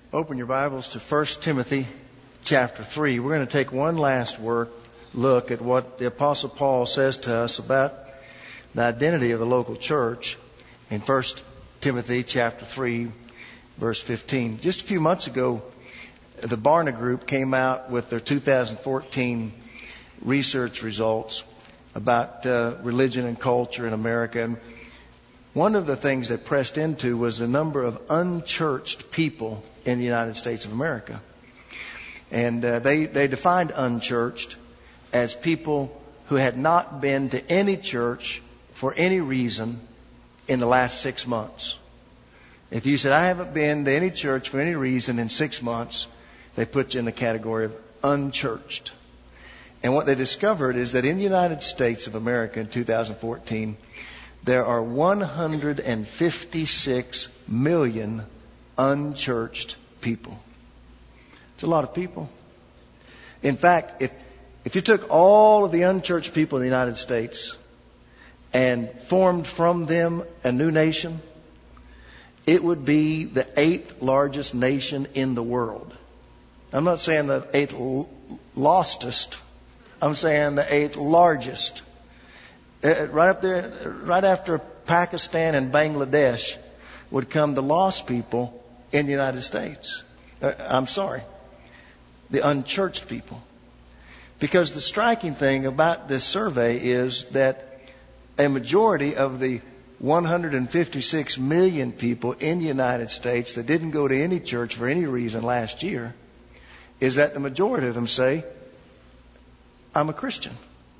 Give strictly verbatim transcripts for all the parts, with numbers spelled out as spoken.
Open your Bibles to First Timothy chapter three. We're going to take one last work, look at what the Apostle Paul says to us about the identity of the local church in First Timothy chapter three, verse fifteen. Just a few months ago, the Barna Group came out with their two thousand fourteen research results about uh, religion and culture in America. And one of the things they pressed into was the number of unchurched people in the United States of America. And uh, they, they defined unchurched as people who had not been to any church for any reason in the last six months. If you said, I haven't been to any church for any reason in six months, they put you in the category of unchurched. And what they discovered is that in the United States of America in two thousand fourteen, there are one hundred fifty-six million unchurched people. It's a lot of people. In fact, if if you took all of the unchurched people in the United States and formed from them a new nation, it would be the eighth largest nation in the world. I'm not saying the eighth lostest. I'm saying the eighth largest. Right up there, right after Pakistan and Bangladesh would come the lost people in the United States. I'm sorry, the unchurched people. Because the striking thing about this survey is that a majority of the one hundred fifty-six million people in the United States that didn't go to any church for any reason last year is that the majority of them say, I'm a Christian.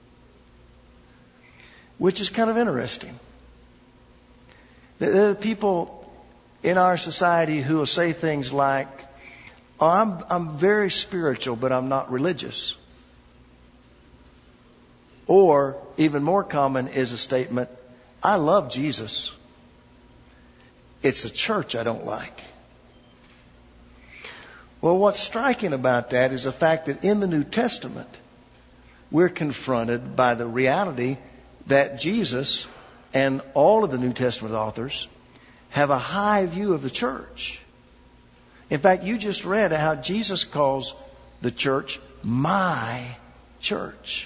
Which is kind of interesting. There are people in our society who will say things like, oh, I'm, I'm very spiritual, but I'm not religious. Or, even more common is a statement, I love Jesus. It's the church I don't like. Well, what's striking about that is the fact that in the New Testament, we're confronted by the reality that Jesus and all of the New Testament authors have a high view of the church. In fact, you just read how Jesus calls the church my church.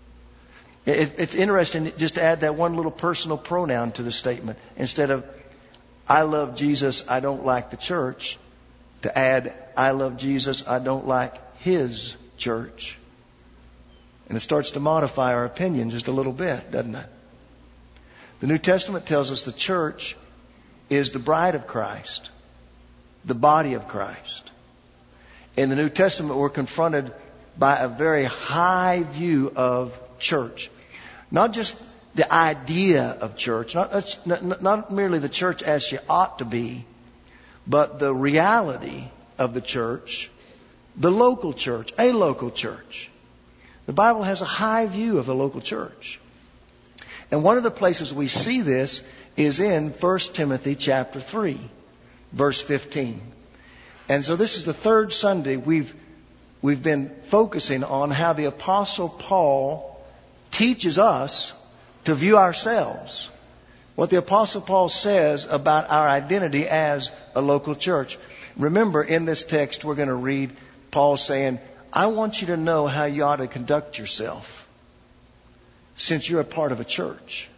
It, it's interesting just to add that one little personal pronoun to the statement. Instead of, I love Jesus, I don't like the church, to add, I love Jesus, I don't like his church. And it starts to modify our opinion just a little bit, doesn't it? The New Testament tells us the church is the bride of Christ, the body of Christ. In the New Testament, we're confronted by a very high view of church. Not just the idea of church, not, not, not merely the church as she ought to be, but the reality of the church, the local church, a local church. The Bible has a high view of the local church. And one of the places we see this is in First Timothy chapter three, verse fifteen. And so this is the third Sunday we've we've been focusing on how the Apostle Paul teaches us to view ourselves. What the Apostle Paul says about our identity as a local church. Remember, in this text we're going to read Paul saying, I want you to know how you ought to conduct yourself since you're a part of a church.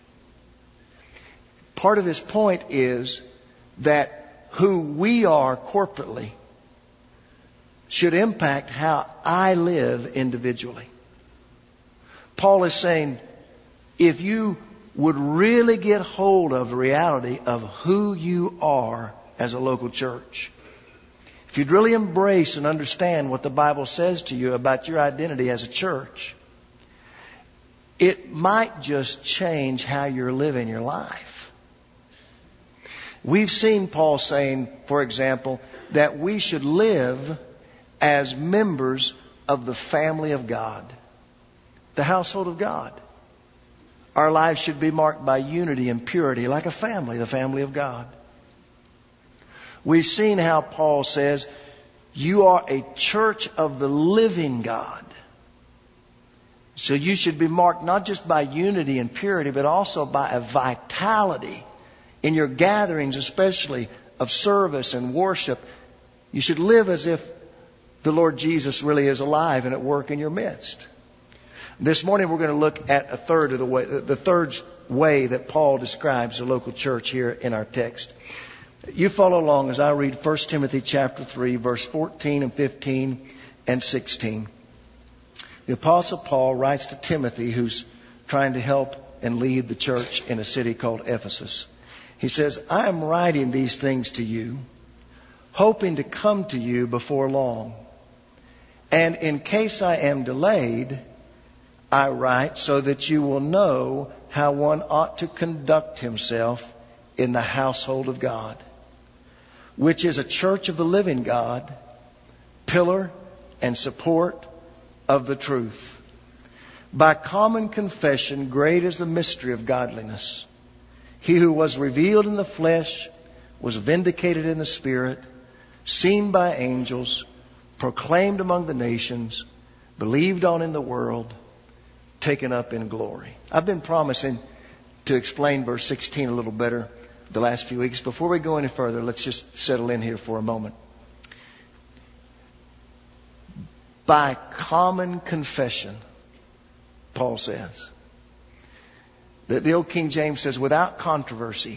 Part of his point is that who we are corporately should impact how I live individually. Paul is saying, if you would really get hold of the reality of who you are as a local church, if you'd really embrace and understand what the Bible says to you about your identity as a church, it might just change how you're living your life. We've seen Paul saying, for example, that we should live as members of the family of God, the household of God. Our lives should be marked by unity and purity, like a family, the family of God. We've seen how Paul says, you are a church of the living God. So you should be marked not just by unity and purity, but also by a vitality in your gatherings, especially of service and worship. You should live as if the Lord Jesus really is alive and at work in your midst. This morning we're going to look at a third of the way, the third way that Paul describes the local church here in our text. You follow along as I read First Timothy chapter three, verse fourteen and fifteen and sixteen. The Apostle Paul writes to Timothy, who's trying to help and lead the church in a city called Ephesus. He says, I am writing these things to you, hoping to come to you before long. And in case I am delayed, I write so that you will know how one ought to conduct himself in the household of God, which is a church of the living God, pillar and support of the truth. By common confession, great is the mystery of godliness. He who was revealed in the flesh was vindicated in the spirit, seen by angels, proclaimed among the nations, believed on in the world, taken up in glory. I've been promising to explain verse sixteen a little better the last few weeks. Before we go any further, let's just settle in here for a moment. By common confession, Paul says. The, the old King James says, without controversy.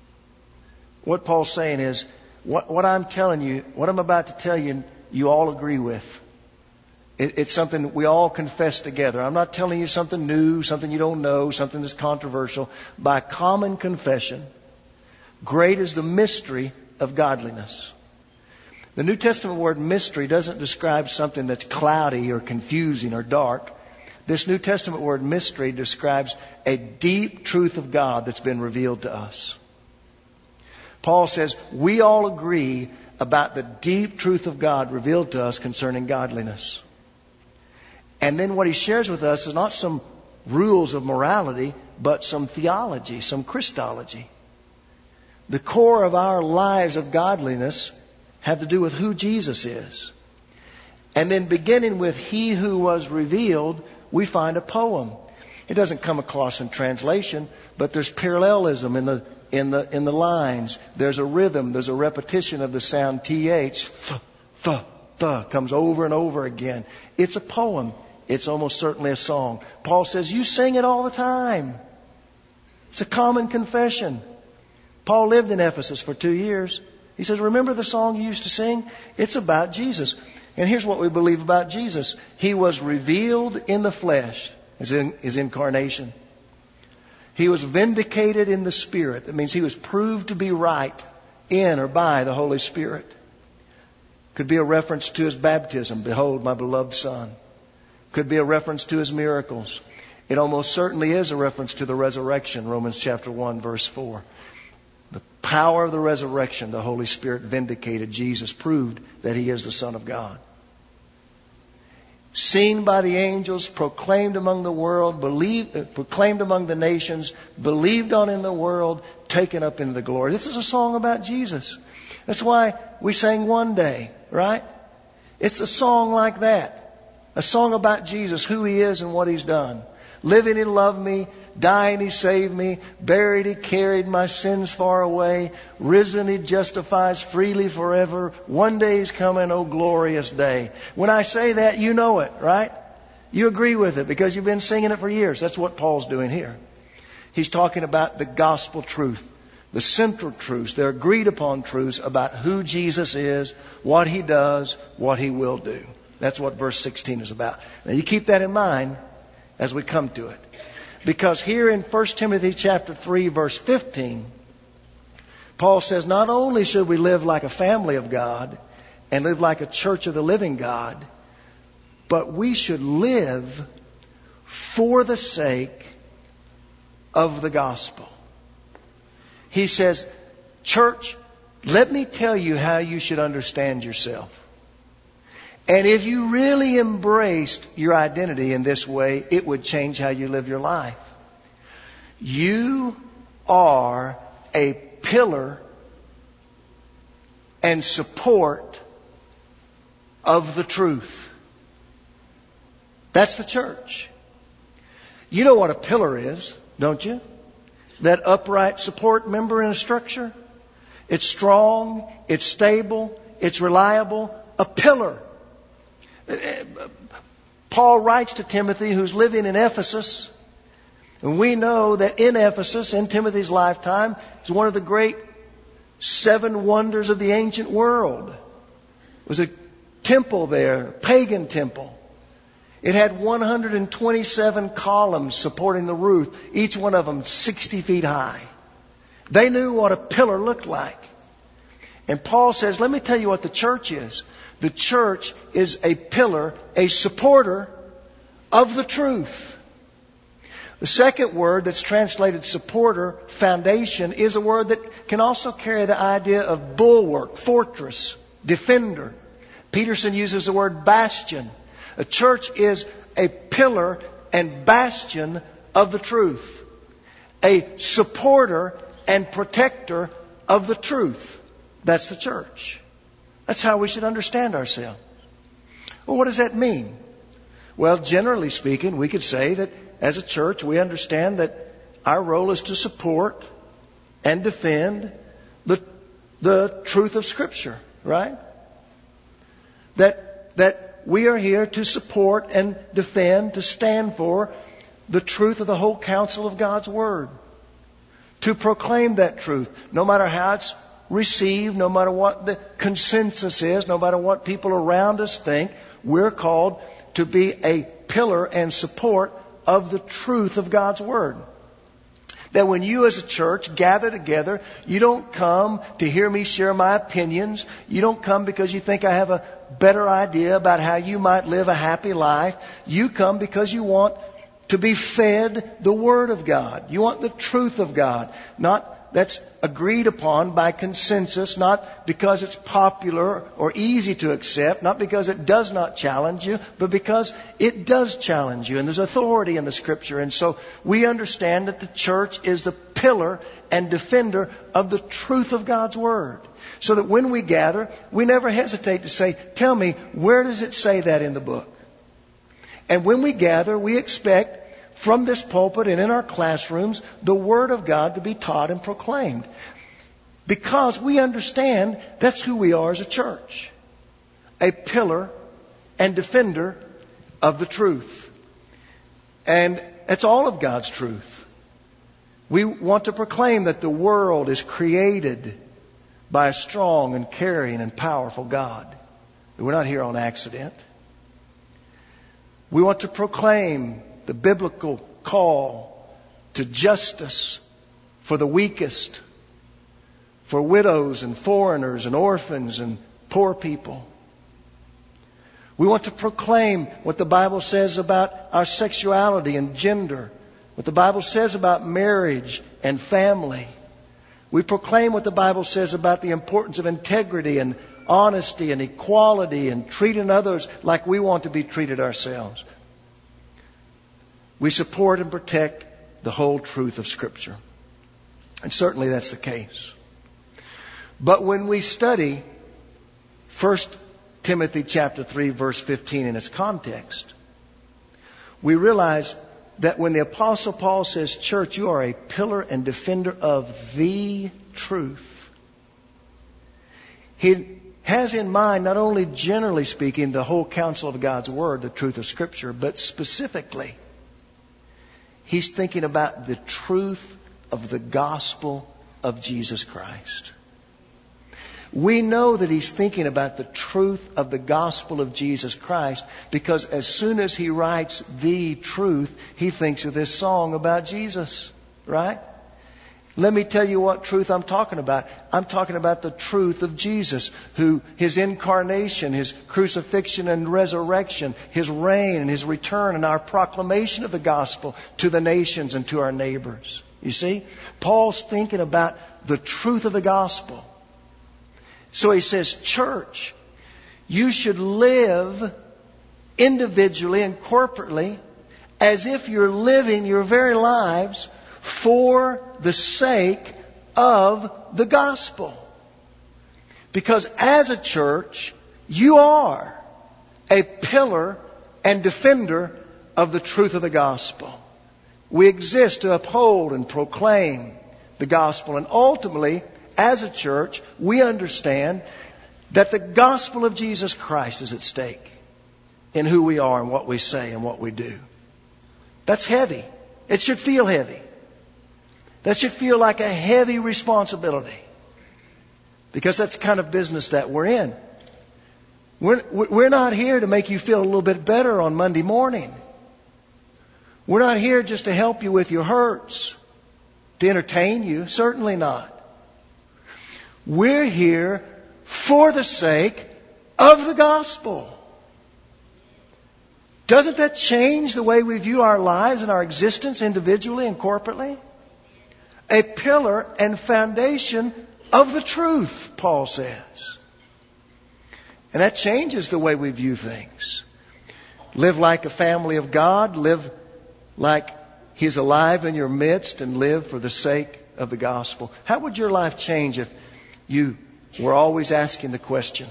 What Paul's saying is, what, what I'm telling you, what I'm about to tell you, you all agree with. It, it's something we all confess together. I'm not telling you something new, something you don't know, something that's controversial. By common confession, great is the mystery of godliness. The New Testament word mystery doesn't describe something that's cloudy or confusing or dark. This New Testament word mystery describes a deep truth of God that's been revealed to us. Paul says we all agree about the deep truth of God revealed to us concerning godliness. And then what he shares with us is not some rules of morality, but some theology, some Christology. The core of our lives of godliness have to do with who Jesus is. And then beginning with He who was revealed, we find a poem. It doesn't come across in translation, but there's parallelism in the in the in the lines. There's a rhythm, there's a repetition of the sound T H, th, th, th, comes over and over again. It's a poem. It's almost certainly a song. Paul says, you sing it all the time. It's a common confession. Paul lived in Ephesus for two years. He says, remember the song you used to sing? It's about Jesus. And here's what we believe about Jesus. He was revealed in the flesh, as in his incarnation. He was vindicated in the Spirit. That means he was proved to be right in or by the Holy Spirit. Could be a reference to his baptism. Behold, my beloved Son. Could be a reference to his miracles. It almost certainly is a reference to the resurrection, Romans chapter one, verse four. The power of the resurrection, the Holy Spirit vindicated Jesus, proved that He is the Son of God. Seen by the angels, proclaimed among the world, believed, proclaimed among the nations, believed on in the world, taken up into the glory. This is a song about Jesus. That's why we sang One Day, right? It's a song like that. A song about Jesus, who He is and what He's done. Living, He loved me. Dying, He saved me. Buried, He carried my sins far away. Risen, He justifies freely forever. One day He's coming, oh glorious day. When I say that, you know it, right? You agree with it because you've been singing it for years. That's what Paul's doing here. He's talking about the gospel truth. The central truths, the agreed upon truths about who Jesus is, what He does, what He will do. That's what verse sixteen is about. Now you keep that in mind as we come to it. Because here in First Timothy chapter three, verse fifteen, Paul says not only should we live like a family of God and live like a church of the living God, but we should live for the sake of the gospel. He says, church, let me tell you how you should understand yourself. And if you really embraced your identity in this way, it would change how you live your life. You are a pillar and support of the truth. That's the church. You know what a pillar is, don't you? That upright support member in a structure. It's strong, it's stable, it's reliable, a pillar. Paul writes to Timothy, who's living in Ephesus. And we know that in Ephesus, in Timothy's lifetime, is one of the great seven wonders of the ancient world. It was a temple there, a pagan temple. It had one hundred twenty-seven columns supporting the roof, each one of them sixty feet high. They knew what a pillar looked like. And Paul says, let me tell you what the church is. The church is a pillar, a supporter of the truth. The second word that's translated supporter, foundation, is a word that can also carry the idea of bulwark, fortress, defender. Peterson uses the word bastion. A church is a pillar and bastion of the truth. A supporter and protector of the truth. That's the church. That's how we should understand ourselves. Well, what does that mean? Well, generally speaking, we could say that as a church, we understand that our role is to support and defend the, the truth of Scripture, right? That, that we are here to support and defend, to stand for the truth of the whole counsel of God's Word. To proclaim that truth, no matter how it's received, no matter what the consensus is, no matter what people around us think, we're called to be a pillar and support of the truth of God's Word. That when you as a church gather together, you don't come to hear me share my opinions. You don't come because you think I have a better idea about how you might live a happy life. You come because you want to be fed the Word of God. You want the truth of God. Not that's agreed upon by consensus, not because it's popular or easy to accept, not because it does not challenge you, but because it does challenge you. And there's authority in the Scripture. And so we understand that the church is the pillar and defender of the truth of God's Word. So that when we gather, we never hesitate to say, tell me, where does it say that in the book? And when we gather, we expect from this pulpit and in our classrooms, the Word of God to be taught and proclaimed. Because we understand that's who we are as a church. A pillar and defender of the truth. And it's all of God's truth. We want to proclaim that the world is created by a strong and caring and powerful God. We're not here on accident. We want to proclaim the biblical call to justice for the weakest, for widows and foreigners and orphans and poor people. We want to proclaim what the Bible says about our sexuality and gender, what the Bible says about marriage and family. We proclaim what the Bible says about the importance of integrity and honesty and equality and treating others like we want to be treated ourselves. We support and protect the whole truth of Scripture. And certainly that's the case. But when we study First Timothy chapter three, verse fifteen in its context, we realize that when the Apostle Paul says, church, you are a pillar and defender of the truth, he has in mind not only generally speaking the whole counsel of God's Word, the truth of Scripture, but specifically he's thinking about the truth of the gospel of Jesus Christ. We know that he's thinking about the truth of the gospel of Jesus Christ because as soon as he writes the truth, he thinks of this song about Jesus, right? Let me tell you what truth I'm talking about. I'm talking about the truth of Jesus, who his incarnation, his crucifixion and resurrection, his reign and his return and our proclamation of the gospel to the nations and to our neighbors. You see, Paul's thinking about the truth of the gospel. So he says, church, you should live individually and corporately as if you're living your very lives for the sake of the gospel. Because as a church, you are a pillar and defender of the truth of the gospel. We exist to uphold and proclaim the gospel. And ultimately, as a church, we understand that the gospel of Jesus Christ is at stake in who we are and what we say and what we do. That's heavy. It should feel heavy. That should feel like a heavy responsibility. Because that's the kind of business that we're in. We're, we're not here to make you feel a little bit better on Monday morning. We're not here just to help you with your hurts, to entertain you. Certainly not. We're here for the sake of the gospel. Doesn't that change the way we view our lives and our existence individually and corporately? A pillar and foundation of the truth, Paul says. And that changes the way we view things. Live like a family of God. Live like He's alive in your midst, and live for the sake of the gospel. How would your life change if you were always asking the question,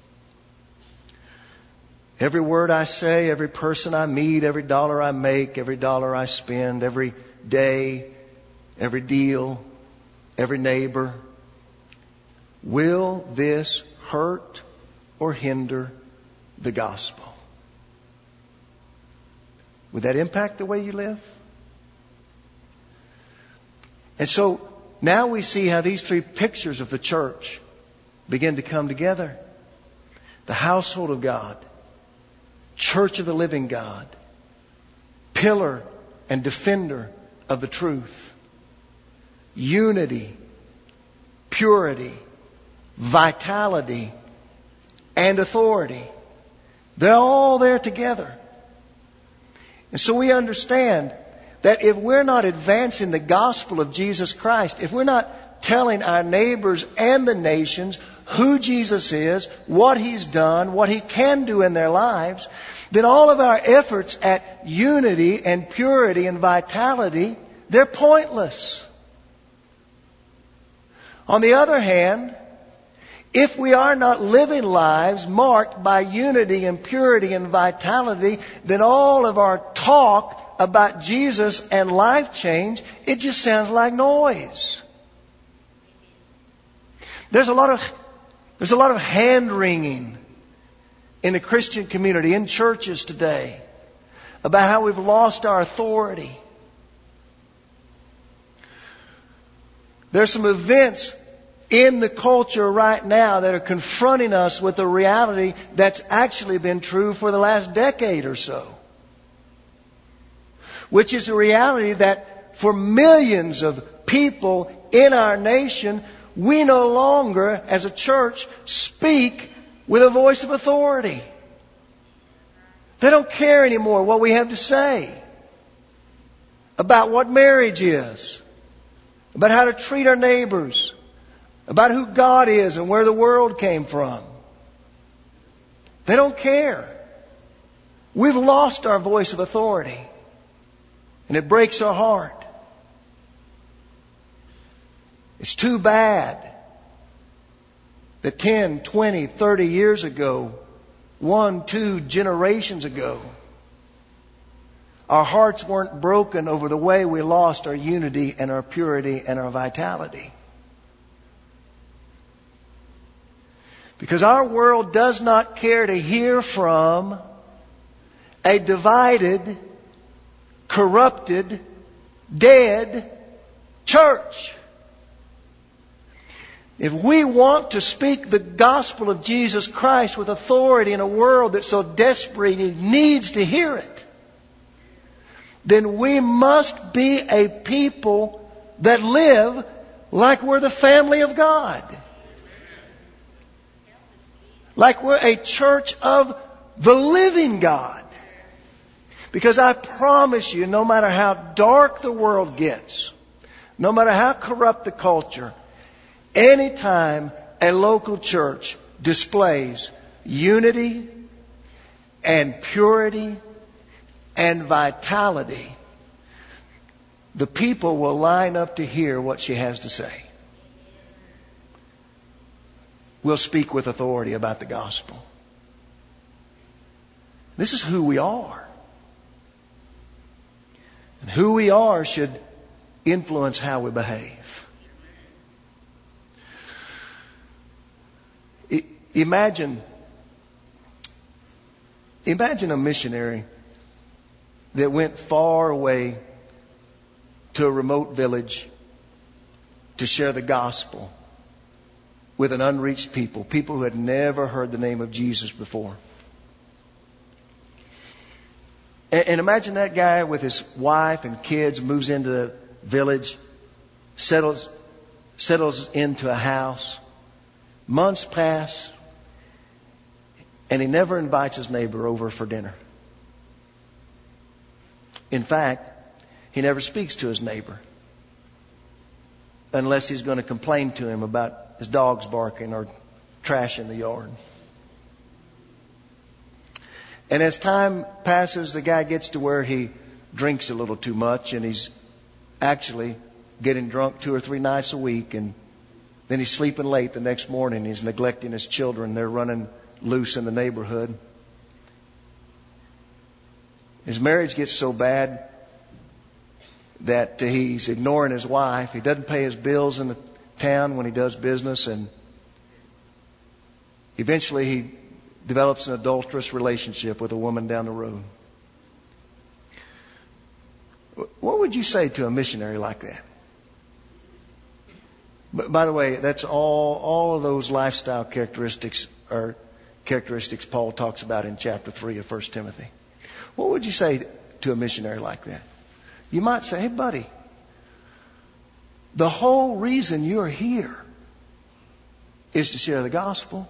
every word I say, every person I meet, every dollar I make, every dollar I spend, every day, every deal, every neighbor, will this hurt or hinder the gospel? Would that impact the way you live? And so now we see how these three pictures of the church begin to come together. The household of God, church of the living God, pillar and defender of the truth, unity, purity, vitality, and authority. They're all there together. And so we understand that if we're not advancing the gospel of Jesus Christ, if we're not telling our neighbors and the nations who Jesus is, what He's done, what He can do in their lives, then all of our efforts at unity and purity and vitality, they're pointless. On the other hand, if we are not living lives marked by unity and purity and vitality, then all of our talk about Jesus and life change, it just sounds like noise. There's a lot of, there's a lot of hand-wringing in the Christian community, in churches today, about how we've lost our authority. There's some events in the culture right now that are confronting us with a reality that's actually been true for the last decade or so. Which is a reality that for millions of people in our nation, we no longer, as a church, speak with a voice of authority. They don't care anymore what we have to say about what marriage is, about how to treat our neighbors, about who God is and where the world came from. They don't care. We've lost our voice of authority. And it breaks our heart. It's too bad that ten, twenty, thirty years ago, one, two generations ago, our hearts weren't broken over the way we lost our unity and our purity and our vitality. Because our world does not care to hear from a divided, corrupted, dead church. If we want to speak the gospel of Jesus Christ with authority in a world that so desperately needs to hear it, then we must be a people that live like we're the family of God. Like we're a church of the living God. Because I promise you, no matter how dark the world gets, no matter how corrupt the culture, anytime a local church displays unity and purity and vitality, the people will line up to hear what she has to say. We'll speak with authority about the gospel. This is who we are. And who we are should influence how we behave. Imagine, imagine a missionary that went far away to a remote village to share the gospel with an unreached people, people who had never heard the name of Jesus before. And, and imagine that guy with his wife and kids moves into the village, settles, settles into a house. Months pass, and he never invites his neighbor over for dinner. In fact, he never speaks to his neighbor unless he's going to complain to him about his dogs barking or trash in the yard. And as time passes, the guy gets to where he drinks a little too much, and he's actually getting drunk two or three nights a week, and then he's sleeping late the next morning. He's neglecting his children. They're running loose in the neighborhood. His marriage gets so bad that he's ignoring his wife. He doesn't pay his bills in the town when he does business, and eventually he develops an adulterous relationship with a woman down the road. What would you say to a missionary like that? But by the way, that's all, all of those lifestyle characteristics are characteristics Paul talks about in chapter three of First Timothy. What would you say to a missionary like that? You might say, hey buddy, the whole reason you're here is to share the gospel.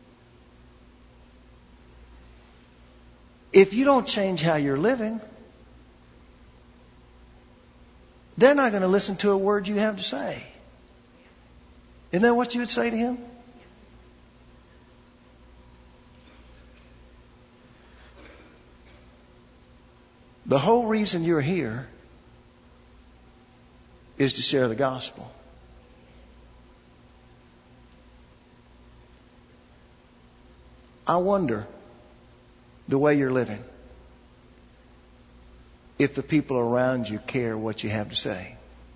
If you don't change how you're living, they're not going to listen to a word you have to say. Isn't that what you would say to him? The whole reason you're here is to share the gospel. I wonder, the way you're living, if the people around you care what you have to say.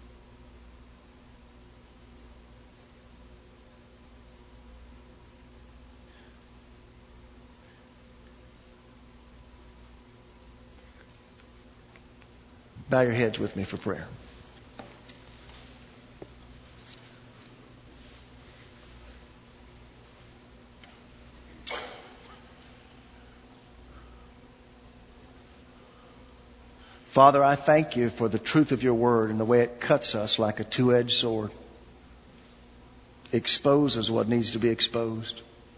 Bow your heads with me for prayer. Father, I thank you for the truth of your word and the way it cuts us like a two-edged sword. Exposes what needs to be exposed.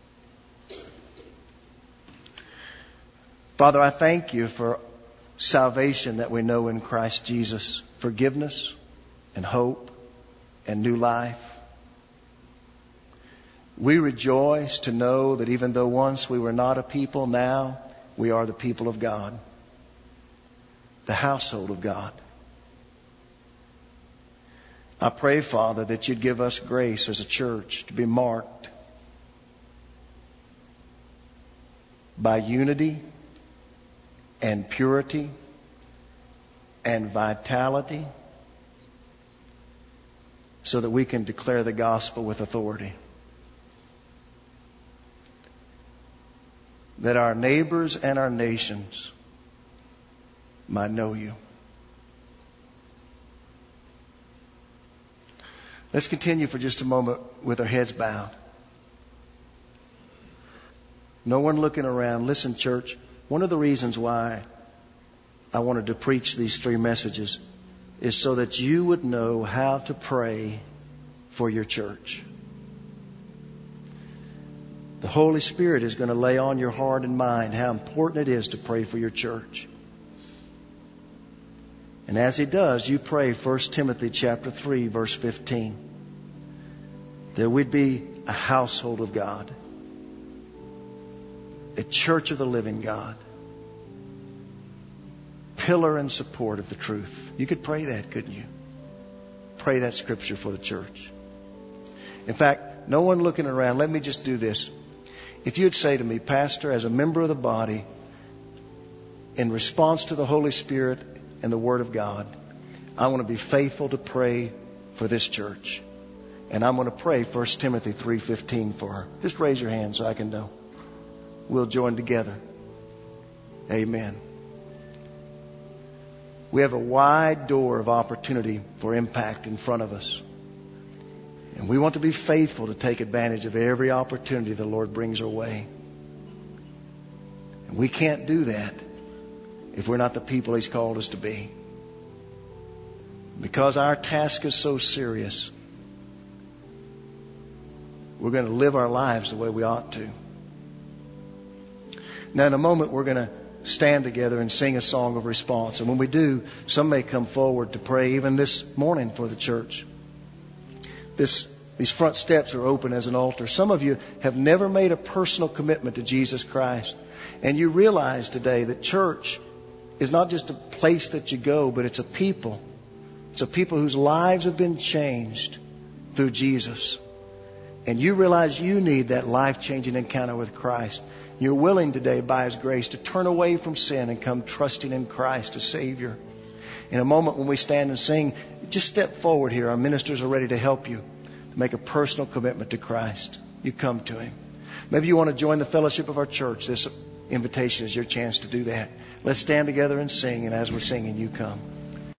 Father, I thank you for salvation that we know in Christ Jesus. Forgiveness and hope and new life. We rejoice to know that even though once we were not a people, now we are the people of God. The household of God. I pray, Father, that you'd give us grace as a church to be marked by unity and purity and vitality so that we can declare the gospel with authority. That our neighbors and our nations might know you. Let's continue for just a moment with our heads bowed. No one looking around. Listen, church, one of the reasons why I wanted to preach these three messages is so that you would know how to pray for your church. The Holy Spirit is going to lay on your heart and mind how important it is to pray for your church. And as He does, you pray First Timothy chapter three, verse fifteen. That we'd be a household of God. A church of the living God. Pillar and support of the truth. You could pray that, couldn't you? Pray that scripture for the church. In fact, no one looking around, let me just do this. If you'd say to me, Pastor, as a member of the body, in response to the Holy Spirit and the Word of God, I want to be faithful to pray for this church. And I'm going to pray First Timothy three fifteen for her. Just raise your hand so I can know. We'll join together. Amen. We have a wide door of opportunity for impact in front of us. And we want to be faithful to take advantage of every opportunity the Lord brings our way. And we can't do that if we're not the people He's called us to be. Because our task is so serious, we're going to live our lives the way we ought to. Now, in a moment, we're going to stand together and sing a song of response. And when we do, some may come forward to pray even this morning for the church. This, these front steps are open as an altar. Some of you have never made a personal commitment to Jesus Christ. And you realize today that church is not just a place that you go, but it's a people. It's a people whose lives have been changed through Jesus. And you realize you need that life-changing encounter with Christ. You're willing today, by His grace, to turn away from sin and come trusting in Christ as Savior. In a moment when we stand and sing, just step forward here. Our ministers are ready to help you to make a personal commitment to Christ. You come to Him. Maybe you want to join the fellowship of our church. This invitation is your chance to do that. Let's stand together and sing, and as we're singing, you come.